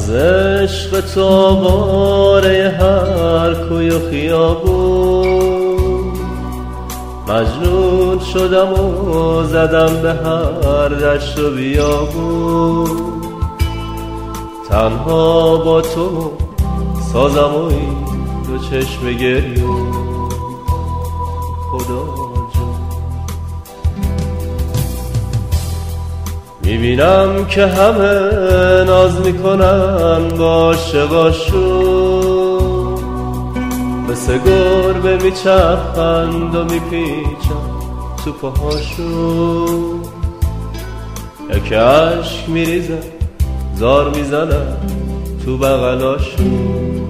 از عشق تو آواره هر کوی و خیابون، مجنون شدم و زدم به هر دشت و بیابون. تنها با تو سازم و این دو چشم گریه، خدا جون. میبینم که همه ناز میکنن با عاشقاشون، مثل گربه میچرخند و میپیچن تو پاهاشون. یکی عشق میریزن زار میزنن تو بغلاشون.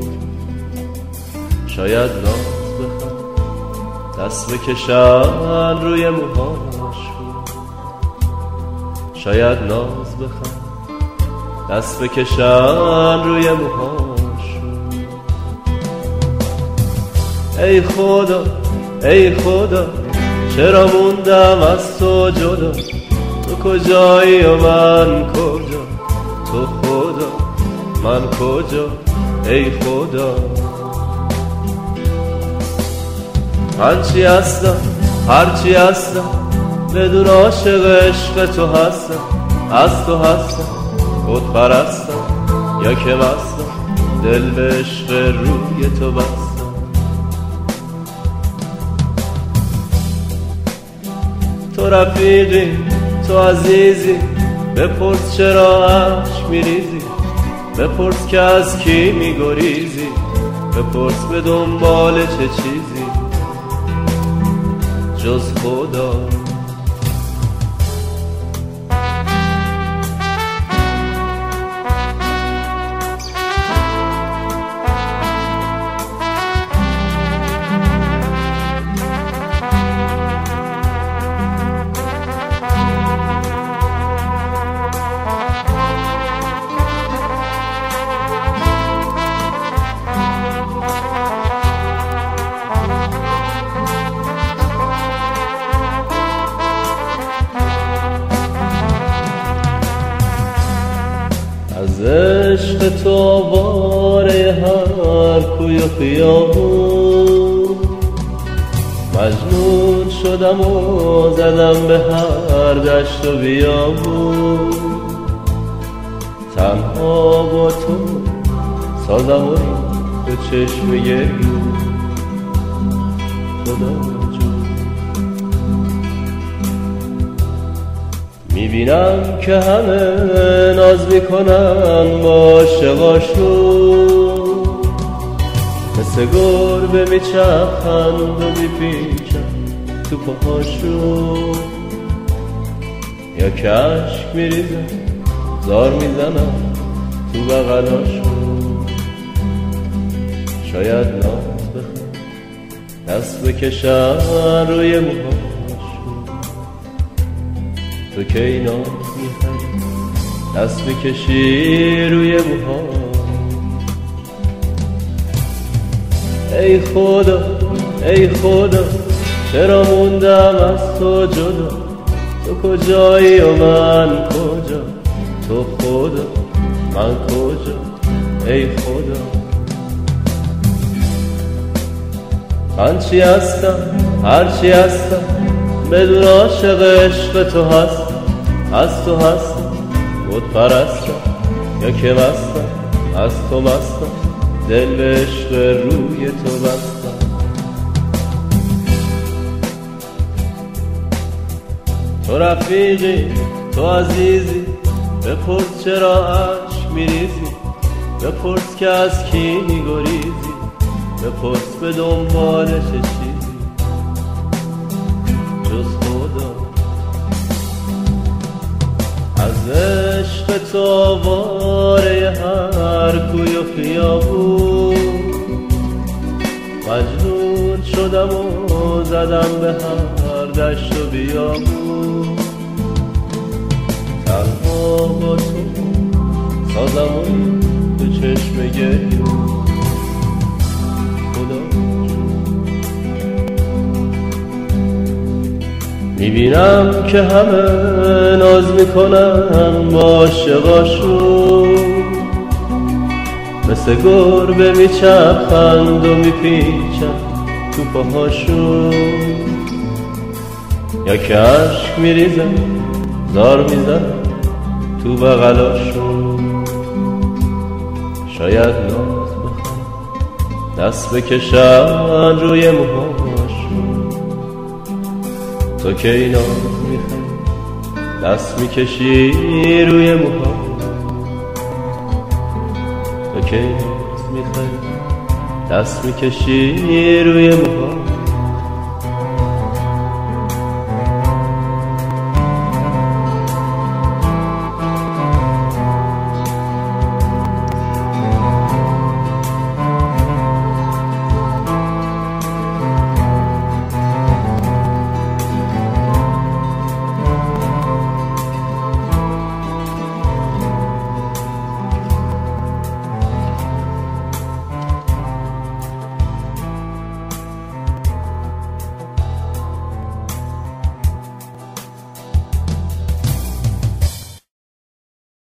شاید ناز بخوان دست بکشن روی موهاشون، شاید ناز بخوان دست بکشن روی موهاشون. ای خدا ای خدا چرا موندم از تو جدا، تو کجایی و من کجا، تو خدا من کجا ای خدا. من چی هستم هرچی هستم بدون عاشق عشق تو هستم، از تو هستم خود پرستم یا که مستم، دل به عشق روی تو بستم. تو رفیقی تو عزیزی، بپرس چرا عشق میریزی، بپرس که از کی میگریزی، بپرس به دنبال چه چیزی جز خدا. از عشق تو آواره هر کوی و خیابون، مجنون شدم و زدم به هر دشت و بیابون. تنها با تو سازم و به چشم گریه، خدا جون. میبینم که همه ناز میکنن با عاشقاشون، مثل گربه میچرخند و میپیچن تو پاهاشون. یا که عشق میریزن زار میزنن تو بغلاشون. شاید ناز بخوان دست بکشن روی موهاشون، تو که اینا میخوای دست بکشی روی موها. ای خدا ای خدا چرا موندم از تو جدا، تو کجایی و من کجا، تو خدا من کجا ای خدا. من چی هستم هرچی هستم بدون عاشق عشق تو هستم، از تو هستم خود پرستم یا که مستم، از تو مستم دل به عشق روی تو بستم. تو رفیقی تو عزیزی، بپرس چرا عشق میریزی، بپرس که از کی میگریزی، بپرس به دنبال چه چیزی جز خدا. از عشق تو آواره هر کوی و خیابون، مجنون شدم و زدم به هر دشت و بیابون. تنها با تو سازم و به چشم گریه، خدا میبینم که همه ناز میکنن با عاشقاشون، مثل گربه میچرخند و میپیچند تو پاهاشون، یا که عشق میریزن زار میزن تو بغلاشون. شاید ناز بخوان دست بکشن روی موهاشون، تو که این ناز میخوای دست میکشی روی موهاشون، تو که ناز میخوای دست میکشی روی موهاشون.